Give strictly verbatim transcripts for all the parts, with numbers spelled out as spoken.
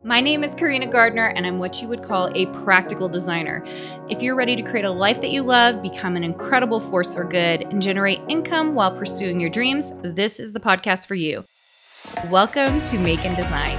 My name is Karina Gardner, and I'm what you would call a practical designer. If you're ready to create a life that you love, become an incredible force for good, and generate income while pursuing your dreams, this is the podcast for you. Welcome to Make and Design.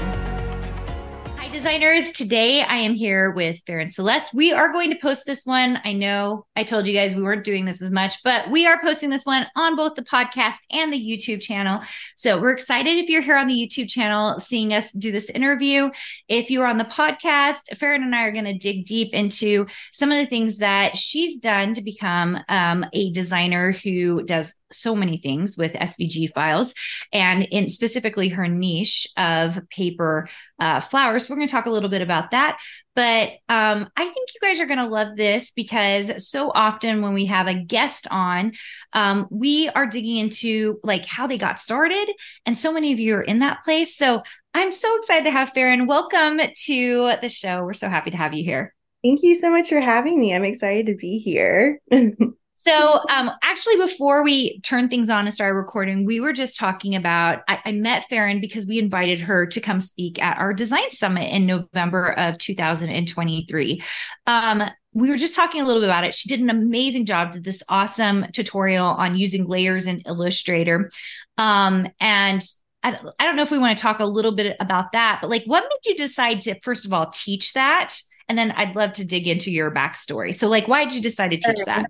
Hi, designers. Today I am here with Farron Celeste. We are going to post this one. I know I told you guys we weren't doing this as much, but we are posting this one on both the podcast and the YouTube channel. So we're excited if you're here on the YouTube channel seeing us do this interview. If you're on the podcast, Farron and I are going to dig deep into some of the things that she's done to become um, a designer who does so many things with S V G files, and in specifically her niche of paper uh, flowers. So we're going to talk a little bit about that. But um, I think you guys are going to love this because so often when we have a guest on, um, we are digging into like how they got started. And so many of you are in that place. So I'm so excited to have Farron. Welcome to the show. We're so happy to have you here. Thank you so much for having me. I'm excited to be here. So um, actually, before we turned things on and started recording, we were just talking about, I, I met Farron because we invited her to come speak at our design summit in November of two thousand twenty-three. Um, we were just talking a little bit about it. She did an amazing job, did this awesome tutorial on using layers in Illustrator. Um, and I don't, I don't know if we want to talk a little bit about that, but like what made you decide to, first of all, teach that? And then I'd love to dig into your backstory. So like, why did you decide to teach that?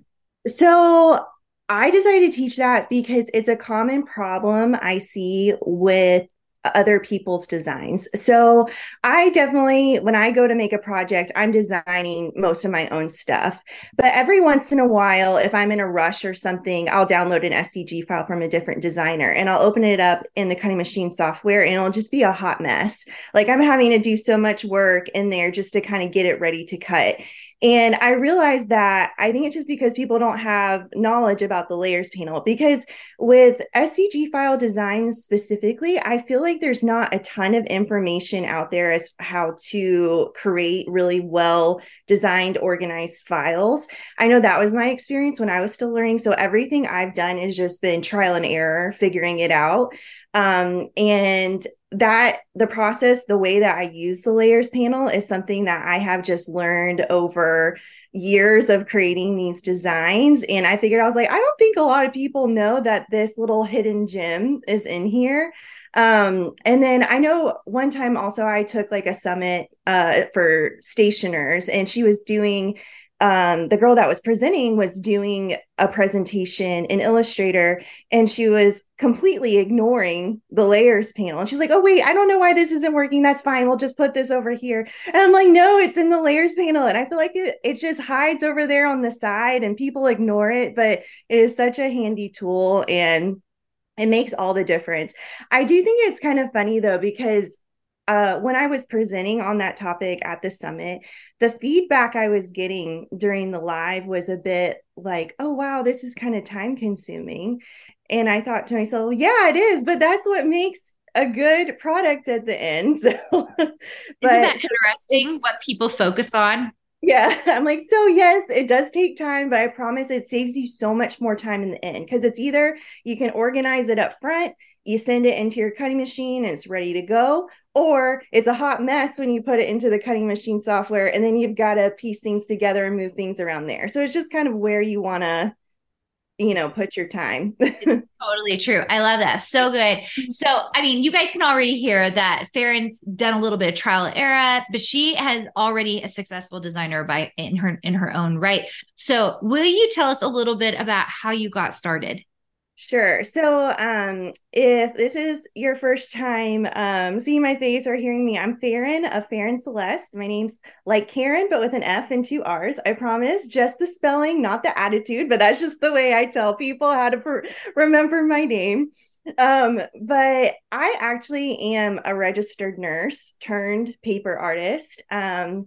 So I decided to teach that because it's a common problem I see with other people's designs. So I definitely, when I go to make a project, I'm designing most of my own stuff. But every once in a while, if I'm in a rush or something, I'll download an S V G file from a different designer and I'll open it up in the cutting machine software and it'll just be a hot mess. Like I'm having to do so much work in there just to kind of get it ready to cut. And I realized that I think it's just because people don't have knowledge about the layers panel, because with S V G file design specifically, I feel like there's not a ton of information out there as how to create really well designed, organized files. I know that was my experience when I was still learning. So everything I've done has just been trial and error, figuring it out. Um, and that the process, the way that I use the layers panel is something that I have just learned over years of creating these designs. And I figured, I was like, I don't think a lot of people know that this little hidden gem is in here. Um, and then I know one time also I took like a summit uh, for stationers, and she was doing Um, the girl that was presenting was doing a presentation in Illustrator, and she was completely ignoring the layers panel. And she's like, oh, wait, I don't know why this isn't working. That's fine. We'll just put this over here. And I'm like, no, it's in the layers panel. And I feel like it, it just hides over there on the side and people ignore it, but it is such a handy tool and it makes all the difference. I do think it's kind of funny though, because Uh, when I was presenting on that topic at the summit, the feedback I was getting during the live was a bit like, oh, wow, this is kind of time consuming. And I thought to myself, yeah, it is, but that's what makes a good product at the end. So, Isn't but that interesting what people focus on? yeah, I'm like, so yes, it does take time, but I promise it saves you so much more time in the end, because it's either you can organize it up front, you send it into your cutting machine and it's ready to go, or it's a hot mess when you put it into the cutting machine software and then you've got to piece things together and move things around there. So it's just kind of where you want to, you know, put your time. It's totally true. I love that. So good. So, I mean, you guys can already hear that Farron's done a little bit of trial and error, but she has already a successful designer by in her in her own right. So, will you tell us a little bit about how you got started? Sure. So, um, if this is your first time um, seeing my face or hearing me, I'm Farron of Farron Celeste. My name's like Karen, but with an F and two R's. I promise, just the spelling, not the attitude, but that's just the way I tell people how to per- remember my name. Um, but I actually am a registered nurse turned paper artist. Um,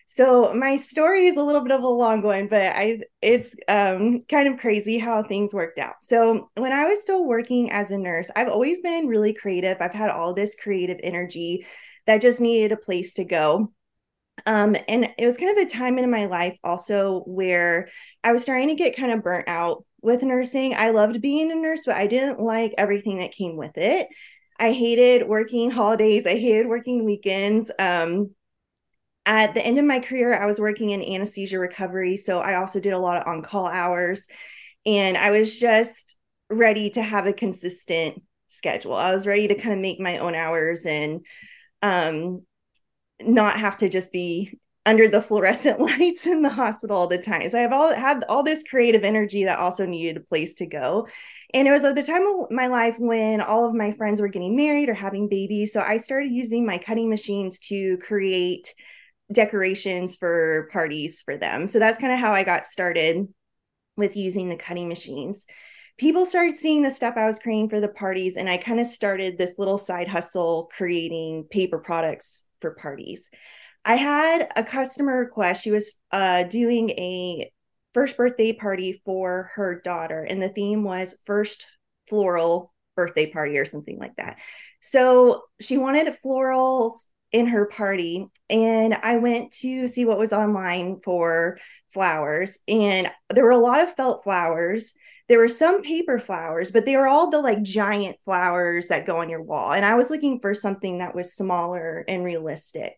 So my story is a little bit of a long one, but I it's um, kind of crazy how things worked out. So when I was still working as a nurse, I've always been really creative. I've had all this creative energy that just needed a place to go. Um, and it was kind of a time in my life also where I was starting to get kind of burnt out with nursing. I loved being a nurse, but I didn't like everything that came with it. I hated working holidays. I hated working weekends. Um, at the end of my career, I was working in anesthesia recovery. So I also did a lot of on-call hours. And I was just ready to have a consistent schedule. I was ready to kind of make my own hours and um, not have to just be under the fluorescent lights in the hospital all the time. So I've all had all this creative energy that also needed a place to go. And it was at the time of my life when all of my friends were getting married or having babies. So I started using my cutting machines to create decorations for parties for them. So that's kind of how I got started with using the cutting machines. People started seeing the stuff I was creating for the parties, and I kind of started this little side hustle creating paper products for parties. I had a customer request. She was uh, doing a first birthday party for her daughter, and the theme was first floral birthday party or something like that. So she wanted florals in her party, and I went to see what was online for flowers, and there were a lot of felt flowers. There were some paper flowers, but they were all the like giant flowers that go on your wall. And I was looking for something that was smaller and realistic.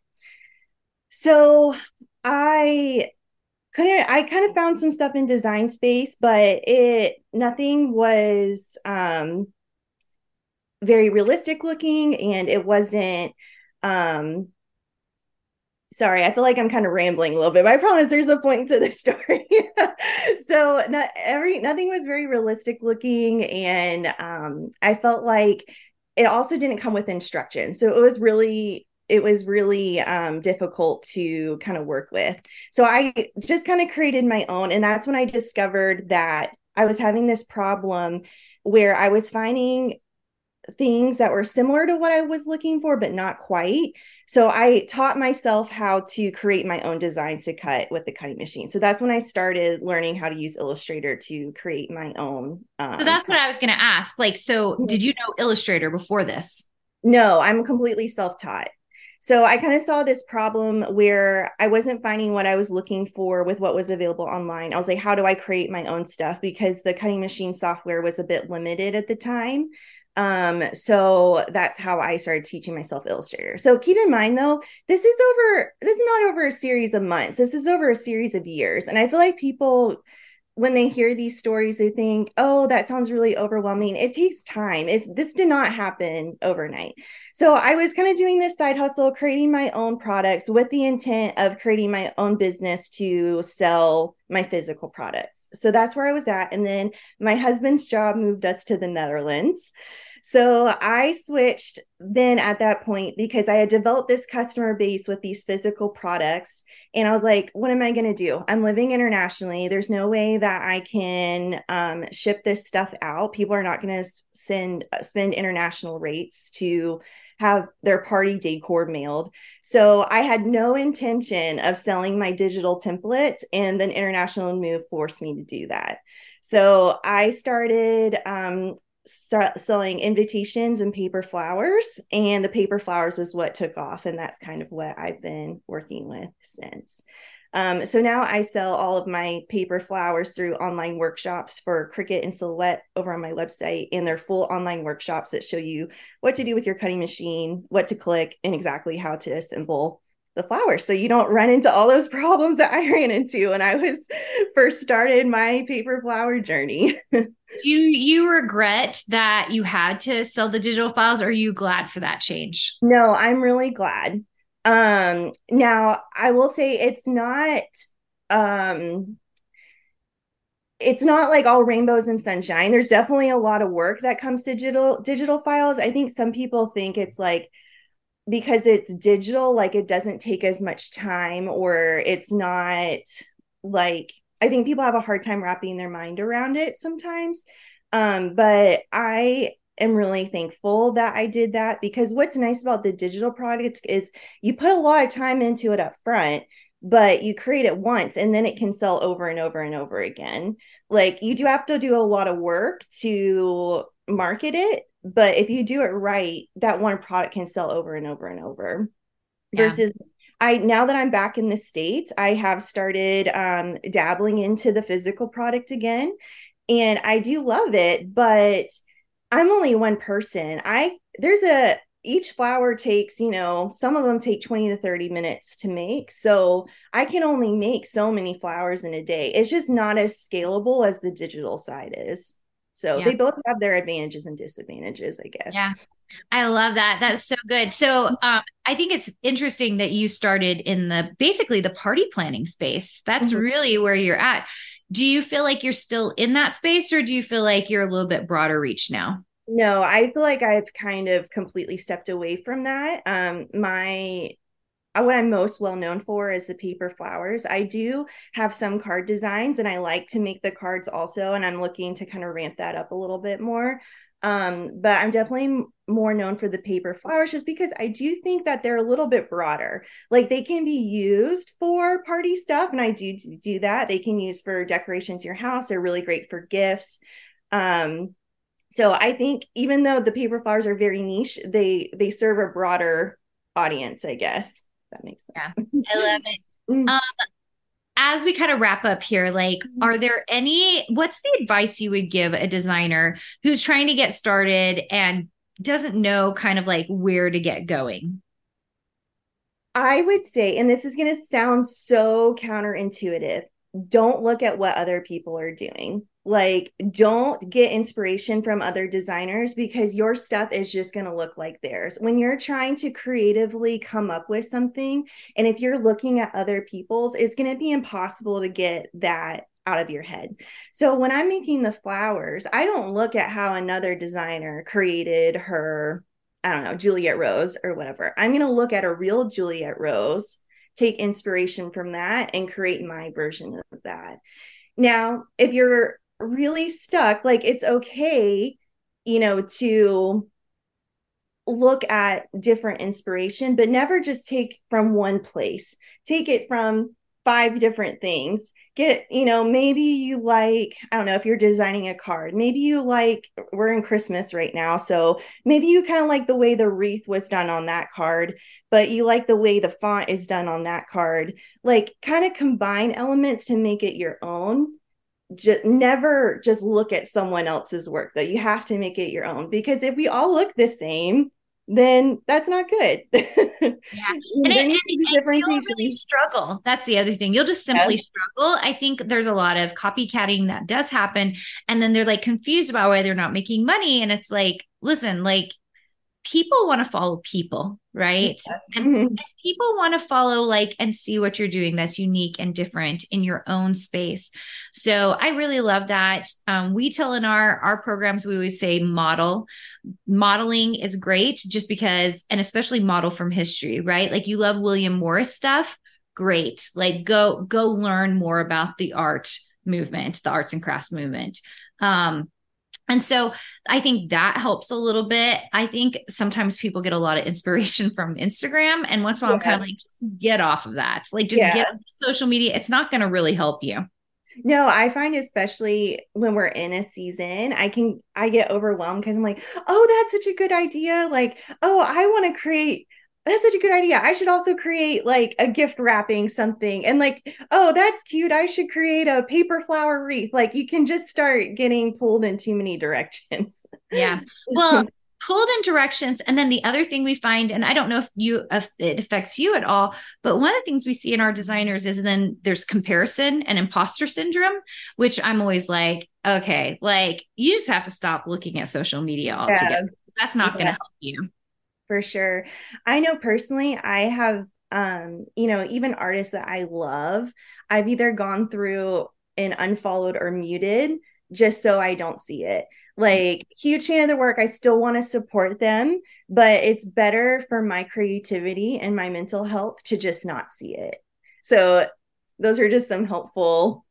So I couldn't, I kind of found some stuff in Design Space, but it, nothing was um, very realistic looking, and it wasn't, um, sorry, I feel like I'm kind of rambling a little bit, but I promise there's a point to this story. So not every nothing was very realistic looking, and um, I felt like it also didn't come with instructions. So it was really it was really um, difficult to kind of work with. So I just kind of created my own, and that's when I discovered that I was having this problem where I was finding things that were similar to what I was looking for, but not quite. So I taught myself how to create my own designs to cut with the cutting machine. So that's when I started learning how to use Illustrator to create my own. Um, so that's what I was going to ask. Like, so did you know Illustrator before this? No, I'm completely self-taught. So I kind of saw this problem where I wasn't finding what I was looking for with what was available online. I was like, how do I create my own stuff? Because the cutting machine software was a bit limited at the time. Um, so that's how I started teaching myself Illustrator. So keep in mind though, this is over, this is not over a series of months. This is over a series of years. And I feel like people, when they hear these stories, they think, oh, that sounds really overwhelming. It takes time. It's this did not happen overnight. So I was kind of doing this side hustle, creating my own products with the intent of creating my own business to sell my physical products. So that's where I was at. And then my husband's job moved us to the Netherlands. So I switched then at that point because I had developed this customer base with these physical products. And I was like, what am I going to do? I'm living internationally. There's no way that I can um, ship this stuff out. People are not going to send spend international rates to have their party decor mailed. So I had no intention of selling my digital templates, and then international move forced me to do that. So I started um, start selling invitations and paper flowers, and the paper flowers is what took off, and that's kind of what I've been working with since. Um, so now I sell all of my paper flowers through online workshops for Cricut and Silhouette over on my website, and they're full online workshops that show you what to do with your cutting machine, what to click, and exactly how to assemble the flowers, so you don't run into all those problems that I ran into when I was first started my paper flower journey. Do you regret that you had to sell the digital files, or are you glad for that change? No, I'm really glad. Um, now I will say it's not, um, it's not like all rainbows and sunshine. There's definitely a lot of work that comes to digital digital files. I think some people think it's like, because it's digital, like it doesn't take as much time, or it's not like, I think people have a hard time wrapping their mind around it sometimes. Um, but I am really thankful that I did that, because what's nice about the digital product is you put a lot of time into it up front, but you create it once and then it can sell over and over and over again. Like you do have to do a lot of work to market it, but if you do it right, that one product can sell over and over and over. Yeah. Versus I, now that I'm back in the States, I have started um, dabbling into the physical product again, and I do love it, but I'm only one person. I there's a each flower takes, you know, some of them take twenty to thirty minutes to make. So I can only make so many flowers in a day. It's just not as scalable as the digital side is. So Yeah. they both have their advantages and disadvantages, I guess. Yeah. I love that. That's so good. So, um, I think it's interesting that you started in the basically the party planning space. That's Mhm. really where you're at. Do you feel like you're still in that space, or do you feel like you're a little bit broader reach now? No, I feel like I've kind of completely stepped away from that. Um, my uh, what I'm most well known for is the paper flowers. I do have some card designs and I like to make the cards also, and I'm looking to kind of ramp that up a little bit more. Um, but I'm definitely more known for the paper flowers just because I do think that they're a little bit broader. Like they can be used for party stuff, and I do do that. They can use for decorations in your house. They're really great for gifts. Um, so I think even though the paper flowers are very niche, they they serve a broader audience, I guess. That makes Yeah, sense. I love it. Mm. Um, as we kind of wrap up here, like, are there any, what's the advice you would give a designer who's trying to get started and doesn't know kind of like where to get going? I would say, and this is going to sound so counterintuitive, don't look at what other people are doing. Like, don't get inspiration from other designers because your stuff is just going to look like theirs. When you're trying to creatively come up with something, and if you're looking at other people's, it's going to be impossible to get that out of your head. So when I'm making the flowers, I don't look at how another designer created her, I don't know, Juliet Rose or whatever. I'm going to look at a real Juliet Rose, take inspiration from that, and create my version of that. Now, if you're really stuck, like it's okay, you know, to look at different inspiration, but never just take from one place. Take it from five different things. Get, you know, maybe you like, I don't know, if you're designing a card, maybe you like, we're in Christmas right now. So maybe you kind of like the way the wreath was done on that card, but you like the way the font is done on that card. Like kind of combine elements to make it your own. Just never just look at someone else's work though. You have to make it your own because if we all look the same, then that's not good. Yeah. And There it, needs and, to be and you'll really differentiation. struggle. That's the other thing. You'll just Yeah. simply struggle. I think there's a lot of copycatting that does happen. And then they're like confused about why they're not making money. And it's like, listen, like people want to follow people, right? And, Mhm. and people want to follow like and see what you're doing that's unique and different in your own space. So I really love that. Um, we tell in our our programs, we always say model. Modeling is great just because, and especially model from history, right? Like you love William Morris stuff, great. Like go go learn more about the art movement, the arts and crafts movement. Um, and so I think that helps a little bit. I think sometimes people get a lot of inspiration from Instagram. And once in a while, I'm kind Yeah. of like, just get off of that. Like, just Yeah. get off social media. It's not going to really help you. No, I find especially when we're in a season, I can I get overwhelmed because I'm like, oh, that's such a good idea. Like, oh, I want to create that's such a good idea. I should also create like a gift wrapping something. And like, oh, that's cute. I should create a paper flower wreath. Like you can just start getting pulled in too many directions. Yeah. Well, pulled in directions. And then the other thing we find, and I don't know if you if it affects you at all, but one of the things we see in our designers is then there's comparison and imposter syndrome, which I'm always like, okay, like you just have to stop looking at social media Yeah, altogether. That's not going to yeah, help you. for sure. I know personally, I have um, you know, even artists that I love, I've either gone through and unfollowed or muted just so I don't see it. Like, huge fan of their work. I still want to support them, but it's better for my creativity and my mental health to just not see it. So, those are just some helpful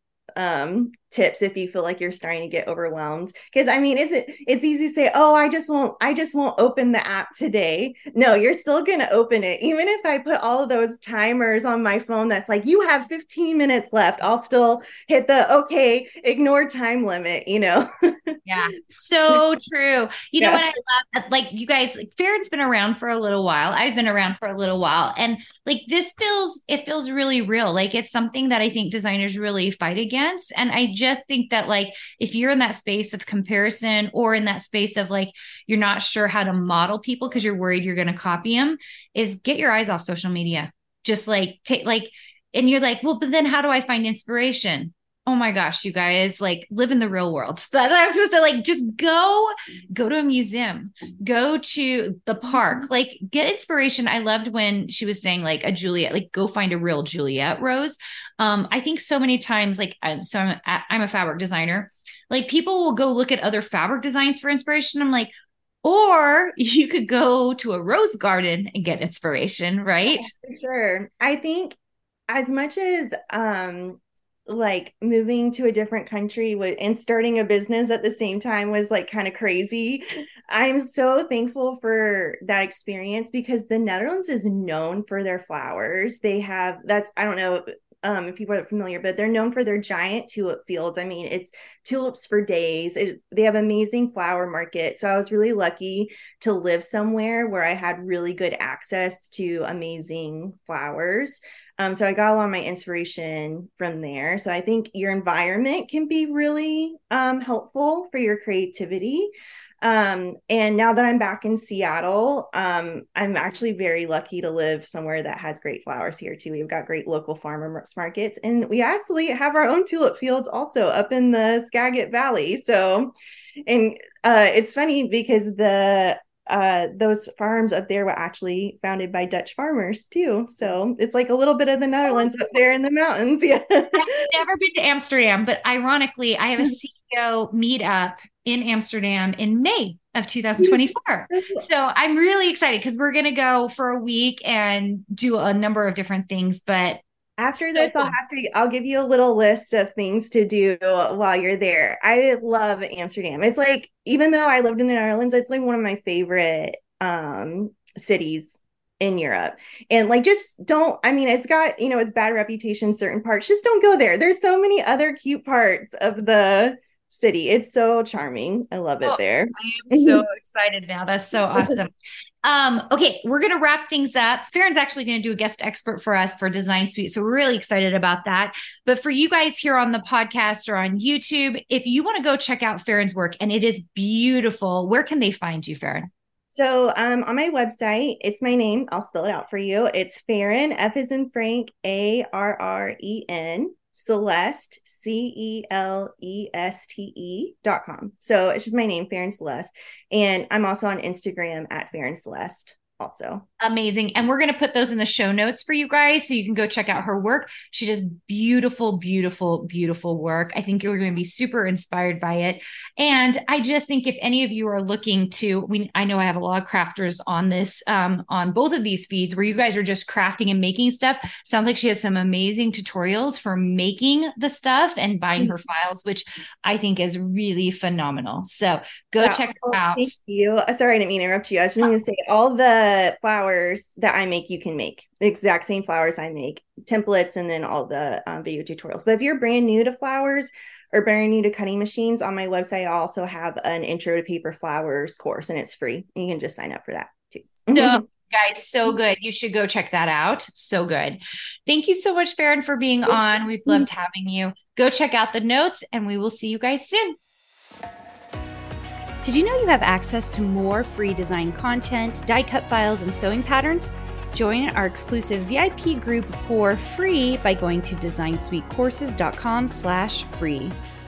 um tips if you feel like you're starting to get overwhelmed, because I mean it's it's easy to say, oh, i just won't i just won't open the app today. No, you're still going to open it. Even if I put all of those timers on my phone that's like you have fifteen minutes left, I'll still hit the okay, ignore time limit, you know. Yeah, so true. You know Yeah. what I love? Like you guys, like Farron's been around for a little while. I've been around for a little while. And like this feels, it feels really real. Like it's something that I think designers really fight against. And I just think that like, if you're in that space of comparison or in that space of like, you're not sure how to model people because you're worried you're going to copy them, is get your eyes off social media. Just like take like, and you're like, well, but then how do I find inspiration? Oh my gosh, you guys, like live in the real world. That I was just like, just go, go to a museum, go to the park, like get inspiration. I loved when she was saying like a Juliet, like go find a real Juliet rose. Um, I think so many times, like, I'm, so I'm, I'm a fabric designer. Like people will go look at other fabric designs for inspiration. I'm like, or you could go to a rose garden and get inspiration, right? Yeah, for sure. I think as much as, um, like moving to a different country with, and starting a business at the same time was like kind of crazy. I'm so thankful for that experience because the Netherlands is known for their flowers. They have, that's, I don't know um, if people are familiar, but they're known for their giant tulip fields. I mean, it's tulips for days. It, they have amazing flower market. So I was really lucky to live somewhere where I had really good access to amazing flowers. Um, so I got a lot of my inspiration from there. So I think your environment can be really um, helpful for your creativity. Um, and now that I'm back in Seattle, um, I'm actually very lucky to live somewhere that has great flowers here too. We've got great local farmers markets, and we actually have our own tulip fields also up in the Skagit Valley. So, and uh, it's funny because the Uh, those farms up there were actually founded by Dutch farmers too. So it's like a little bit of the Netherlands up there in the mountains. Yeah. I've never been to Amsterdam, but ironically, I have a C E O meetup in Amsterdam in May of two thousand twenty-four. So I'm really excited because we're going to go for a week and do a number of different things, but after this, I'll have to, I'll give you a little list of things to do while you're there. I love Amsterdam. It's like, even though I lived in the Netherlands, it's like one of my favorite um, cities in Europe. And like, just don't, I mean, it's got, you know, it's bad reputation, certain parts, just don't go there. There's so many other cute parts of the city. It's so charming. I love it oh, there. I am so excited now. That's so awesome. Um, okay, we're going to wrap things up. Farron's actually going to do a guest expert for us for Design Suite. So we're really excited about that. But for you guys here on the podcast or on YouTube, if you want to go check out Farron's work, and it is beautiful, where can they find you, Farron? So um, on my website, it's my name. I'll spell it out for you. It's Farron, F as in Frank, A R R E N, Celeste, C E L E S T E dot com. So it's just my name, Farron Celeste. And I'm also on Instagram at Farron Celeste also. Amazing. And we're going to put those in the show notes for you guys so you can go check out her work. She does beautiful, beautiful, beautiful work. I think you're going to be super inspired by it. And I just think if any of you are looking to, we, I know I have a lot of crafters on this, um, on both of these feeds where you guys are just crafting and making stuff. Sounds like she has some amazing tutorials for making the stuff and buying her files, which I think is really phenomenal. So go yeah, check her out. Thank you. Sorry, I didn't mean to interrupt you. I was just going to say all the flowers that I make, you can make the exact same flowers I make, templates, and then all the um, video tutorials. But if you're brand new to flowers or brand new to cutting machines, on my website, I also have an intro to paper flowers course, and it's free. You can just sign up for that too. So, guys, so good. You should go check that out. So good. Thank you so much, Farron, for being on. We've loved having you. Go check out the notes, and we will see you guys soon. Did you know you have access to more free design content, die cut files, and sewing patterns? Join our exclusive V I P group for free by going to design suite courses dot com slash free.